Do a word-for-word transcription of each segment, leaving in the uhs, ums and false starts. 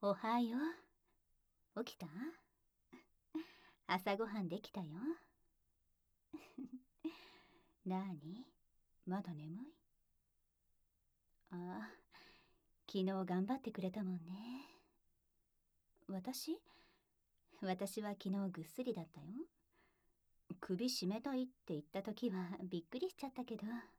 おはよう。起きた？朝ごはんできたよ。なーに、まだ眠い？ああ、昨日頑張ってくれたもんね。私私は昨日ぐっすりだったよ。首絞めたいって言った時はびっくりしちゃったけど。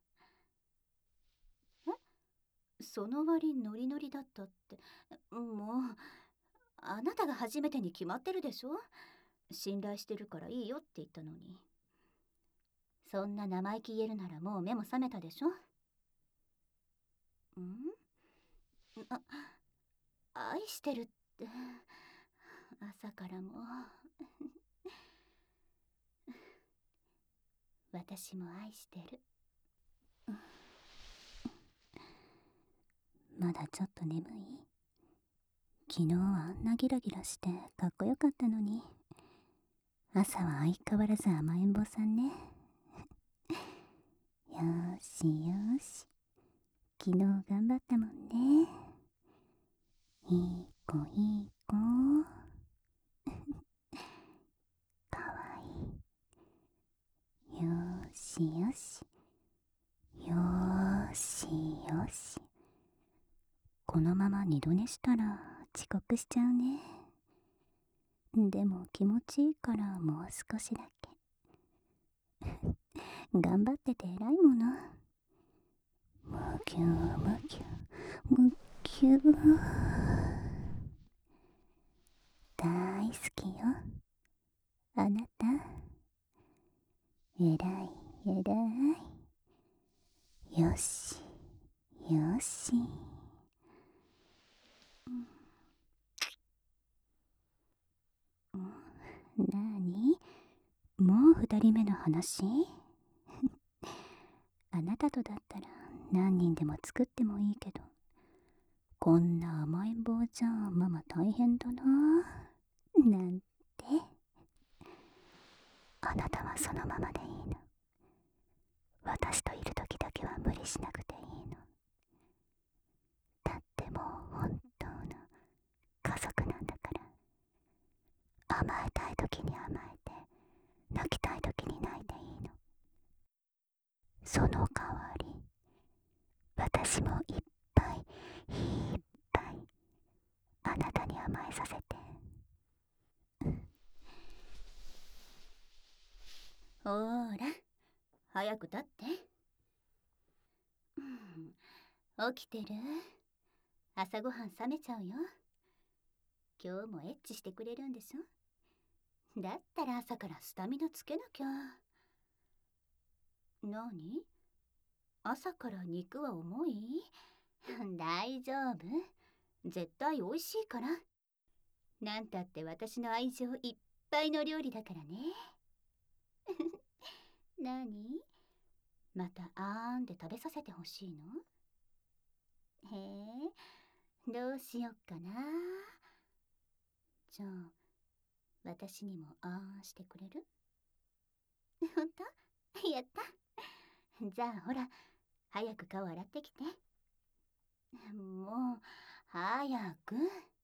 え？その割ノリノリだったって。もう、あなたが初めてに決まってるでしょ。信頼してるからいいよって言ったのに。そんな生意気言えるならもう目も覚めたでしょ。ん？あ、愛してるって朝からも私も愛してる。まだちょっと眠い？昨日はあんなギラギラしてかっこよかったのに、朝は相変わらず甘えん坊さんね。よーしよーし、昨日頑張ったもんね。いい子いい子。かわいい。よーしよし、よーしよし。このまま二度寝したら遅刻しちゃうね。でも気持ちいいからもう少しだけ。頑張ってて偉いもの。むきゅーむきゅーむきゅー。大好きよあなた。えらいえらい。よしよし。うん、なーに、もう二人目の話？あなたとだったら何人でも作ってもいいけど、こんな甘えん坊じゃママ大変だななんて。あなたはそのままでいいの。私といる時だけは無理しなくていいの。だってもう本当の家族なんだから。甘えたい時に甘えて、泣きたい時に泣いていいの。その代わり私もいっぱいいっぱいあなたに甘えさせて。ほーら、早く立って。うん、起きてる？朝ごはん冷めちゃうよ。今日もエッチしてくれるんでしょ。だったら朝からスタミナつけなきゃ。なに？朝から肉は重い？大丈夫。絶対美味しいから。なんたって私の愛情いっぱいの料理だからね。なに？またあーんで食べさせてほしいの？へえ、どうしよっかな。じゃあ私にもあーんしてくれる？ほんと？やった。じゃあほら、早く顔洗ってきて。もう早く。